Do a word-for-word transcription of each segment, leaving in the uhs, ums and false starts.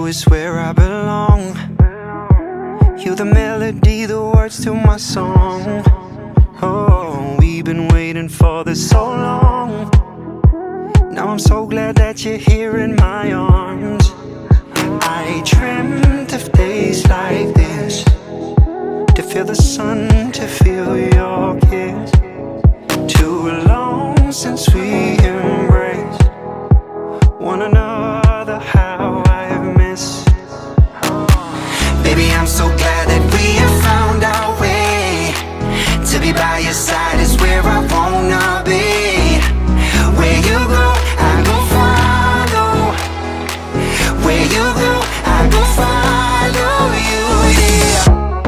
is where I belong. You the melody, the words to my song. Oh, we've been waiting for this so long. Now I'm so glad that you're here in my arms. I dreamt of days like this, to feel the sun, to feel your kiss. Too long since we embraced one another, how I've missed. Baby, I'm so glad that we have found our way. To be by your side is where I wanna be. Where you go, I go follow. Where you go, I go follow you, yeah.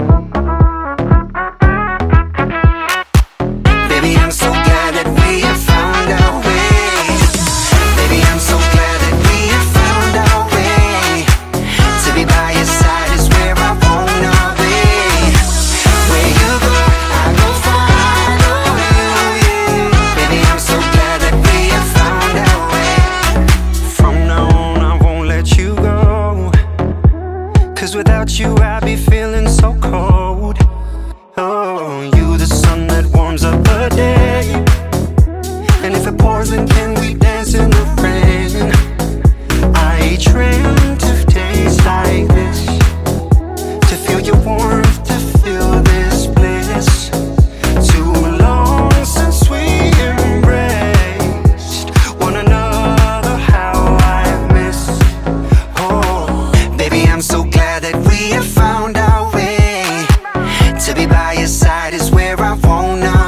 Baby, I'm so glad that we have found our way. Baby, I'm so glad that we have found our way. To be by your side is where I wanna be. Where you go, I go follow you, yeah. Baby, I'm so glad that we have found our way. From now on, I won't let you go, 'cause without you I'd be feeling so cold. Oh, you the sun that warms up the day, and if it pours, then can we dance in the rain? I dreamt of days like this, to feel your warmth, to feel this bliss. Too long since we embraced one another, how I've missed. Oh, baby, I'm so glad that we have found our way. To be by your side is where I wanna